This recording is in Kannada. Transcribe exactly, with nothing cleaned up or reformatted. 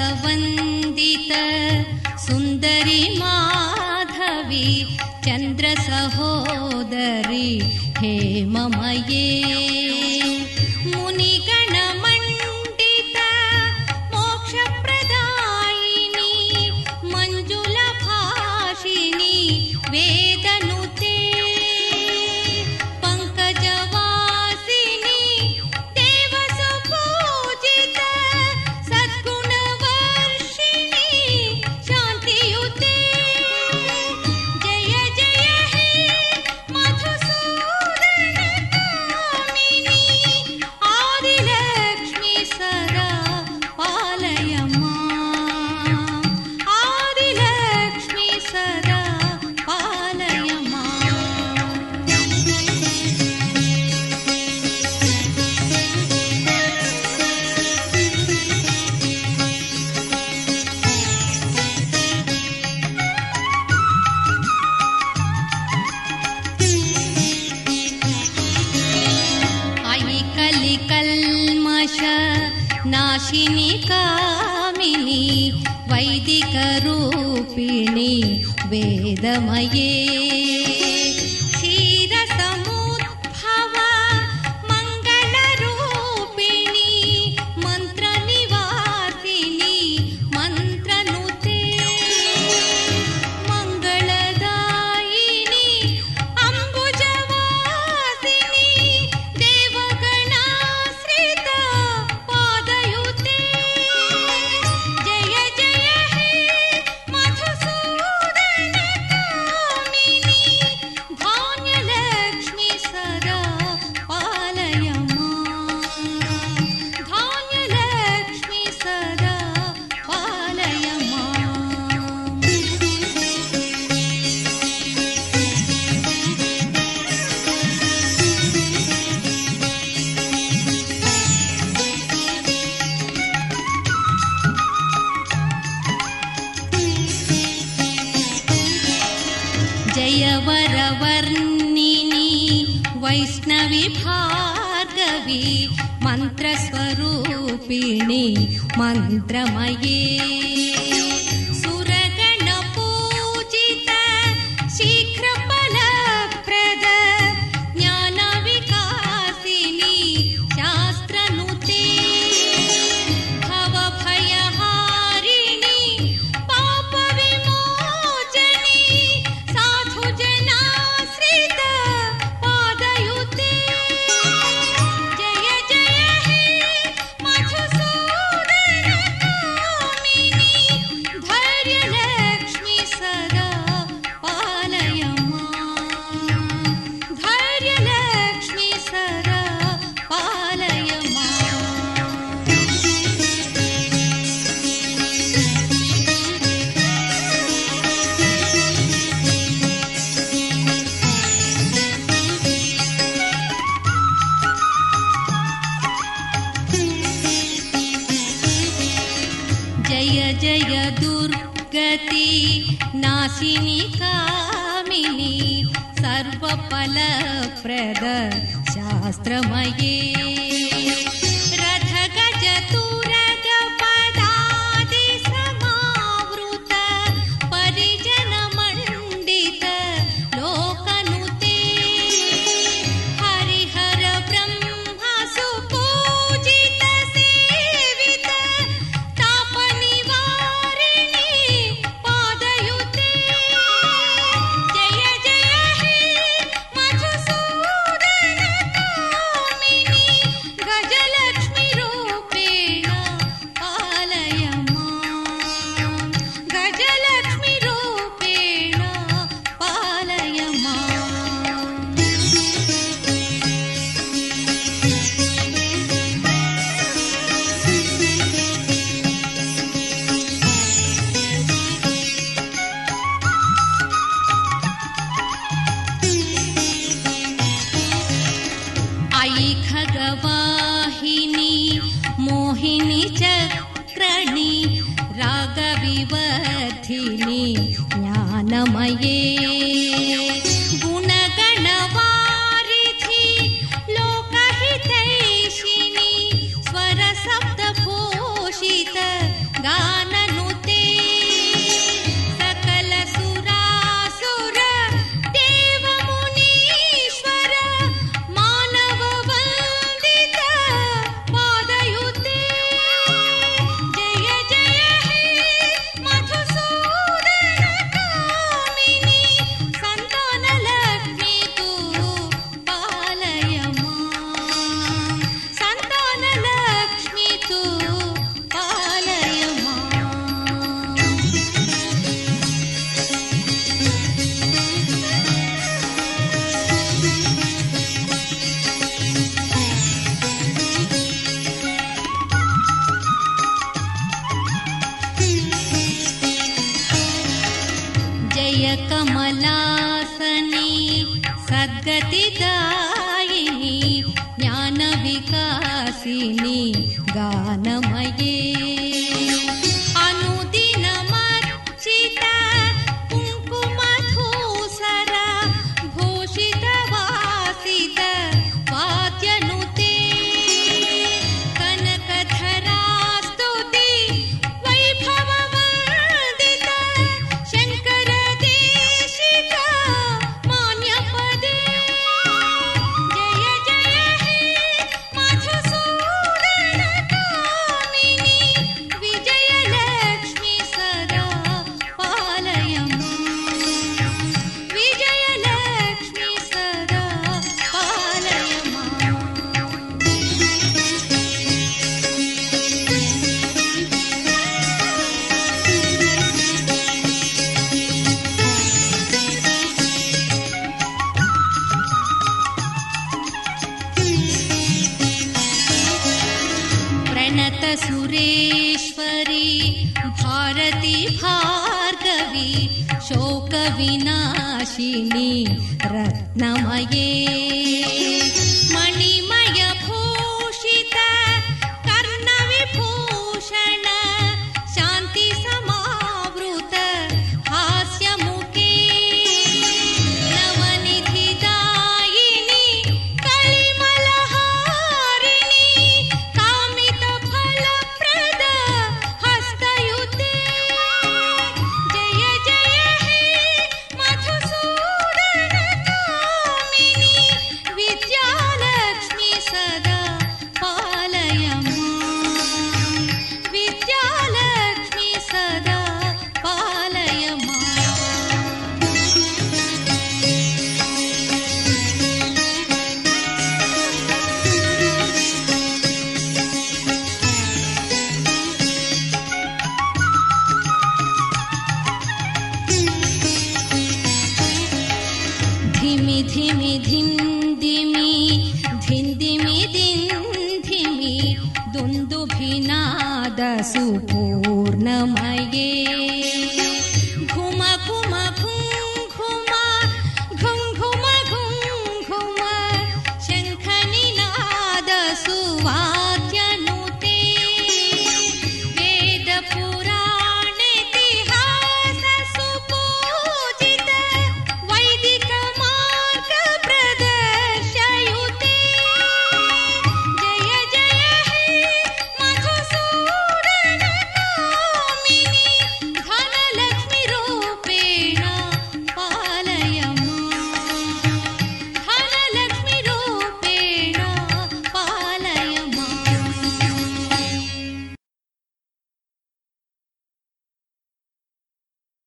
ರಸವಂದಿತ ಸುಂದರಿ ಮಾಧವಿ ಚಂದ್ರ ಸಹೋದರಿ ಹೇಮಮಯೇ ಮುನಿಗಣ ಮಂಡಿತ ಮೋಕ್ಷ ಪ್ರದಾಯಿನಿ ಮಂಜುಲ ಭಾಷಿಣಿ ವೇದನುತೆ ಪಂಕಜವಾಸಿನಿ ದೇವ ಸುಪೂಜಿತ ಸದ್ಗುಣ ವರ್ಷಿಣಿ ಶಾಂತಿಯುತೆ ಜಯ ಜಯ ಹೇ ಮಧುಸೂದನ ಕಾಮಿನಿ ಆದಿಲಕ್ಷ್ಮಿ ಸದಾ ಪಾಲಯ ಮಾಂ ಆದಿಲಕ್ಷ್ಮಿ ಸದಾ ಪಾಲಯ ಮಾಂ. ಅಯಿ ಕಲಿ ಕಲ್ಮಷ ನಾಶಿನಿ ಕಾಮಿನಿ ವೈದಿಕ ರೂಪಿಣಿ ವೇದಮಯೇ ಕ್ಷೀರ ಸಮುದ್ಭವ ಮಂಗಳ ರೂಪಿಣಿ ಮಂತ್ರ ನಿವಾಸಿನಿ ಮಂತ್ರನುತೆ ಮಂಗಳದಾಯಿನಿ ಅಂಬುಜವಾಸಿನಿ ದೇವಗಣಾಶ್ರಿತ ಪಾದಯುತೆ ಜಯ ಜಯ ಹೇ ಮಧುಸೂದನ ಕಾಮಿನಿ ಧಾನ್ಯಲಕ್ಷ್ಮಿ ಸದಾ ಪಾಲಯ ಮಾಂ ಧಾನ್ಯಲಕ್ಷ್ಮಿ ಸದಾ ಪಾಲಯ ಮಾಂ. ಜಯ ವರವರ್ಣಿನಿ ವೈಷ್ಣವಿ ಭಾರ್ಗವಿ ಮಂತ್ರ ಸ್ವರೂಪಿಣಿ ಮಂತ್ರಮಯೇ ಸುರಗಣ ಪೂಜಿತ ಶೀಘ್ರ ಫಲಪ್ರದ ಜ್ಞಾನ ವಿಕಾಸಿನಿ ಶಾಸ್ತ್ರನುತೆ ಭವ ಭಯಹಾರಿಣಿ ಪಾಪ ವಿಮೋಚನಿ ಸಾಧು ಜನಾಶ್ರಿತ ಪಾದಯುತೆ ಜಯ ಜಯ ಹೇ ಮಧುಸೂದನ ಕಾಮಿನಿ ಧೈರ್ಯಲಕ್ಷ್ಮಿ ಸದಾ ಪಾಲಯ ಮಾಂ ಧೈರ್ಯಲಕ್ಷ್ಮಿ ಸದಾ ಪಾಲಯ ಮಾಂ. ಜಯ ಜಯ ದುರ್ಗತಿ ನಾಶಿನಿ ಕಾಮಿನಿ ಸರ್ವ ಫಲಪ್ರದ ಶಾಸ್ತ್ರಮಯೇ ರಥ ಗಜ ತುರಗ ಪದಾದಿ ಸಮಾವೃತ ಪರಿಜನ ಮಂಡಿತ ಲೋಕನುತೆ ಹರಿಹರ ಬ್ರಹ್ಮ ಸುಪೂಜಿತ ಸೇವಿತ ತಾಪ ನಿವಾರಿಣಿ ಪಾದಯುತೆ ಜಯ ಜಯ ಹೇ ಮಧುಸೂದನ ಕಾಮಿನಿ ಗಜಲಕ್ಷ್ಮಿ ರೂಪೇಣ ಪಾಲಯ ಮಾಂ ಗಜಲಕ್ಷ್ಮಿ ರೂಪೇಣ ಪಾಲಯ ಮಾಂ. ಅಯಿ ಖಗವಾಹಿನಿ ಮೋಹಿನಿ ಚಕ್ರಣಿ ರಾಗವಿವರ್ಧಿನಿ ಜ್ಞಾನಮಯೇ ಗುಣಗಣವಾರಿಧಿ ಲೋಕಹಿತೈಷಿಣಿ ಸ್ವರ ಸಪ್ತಭೂಷಿತ ಗಾನ कमलासनी सद्गतिदायिनी ज्ञानविकासिनी गानमये अनुदिनमर्चित कुङ्कुमधूसर भूषितवासित वाद्यनुते कनकधरास्तुति वैभववर्धित शङ्करदेशिक मान्यपदे जय जय हे मधुसूदनकामिनि विजयलक्ष्मी सदा पालय मां विजयलक्ष्मी सदा पालय मां प्रणत सुरेश्वरी भारती भार्गवी शोक विनाशिनी रत्नमये मणिमय भूषित कर्णविभूषण शान्ति समावृत हास्यमुखे नवनिधिदायिनी कलिमलहारिणी कामितफलप्रद हस्तयुते जय जय हे मधुसूदनकामिनि विद्यालक्ष्मी सदा पालय मां विद्यालक्ष्मी सदा पालय मां धिमि धिमि धिं दिमि धिं दिमि दिं धिमि दुन्दुभिनाद सुपूर्णमये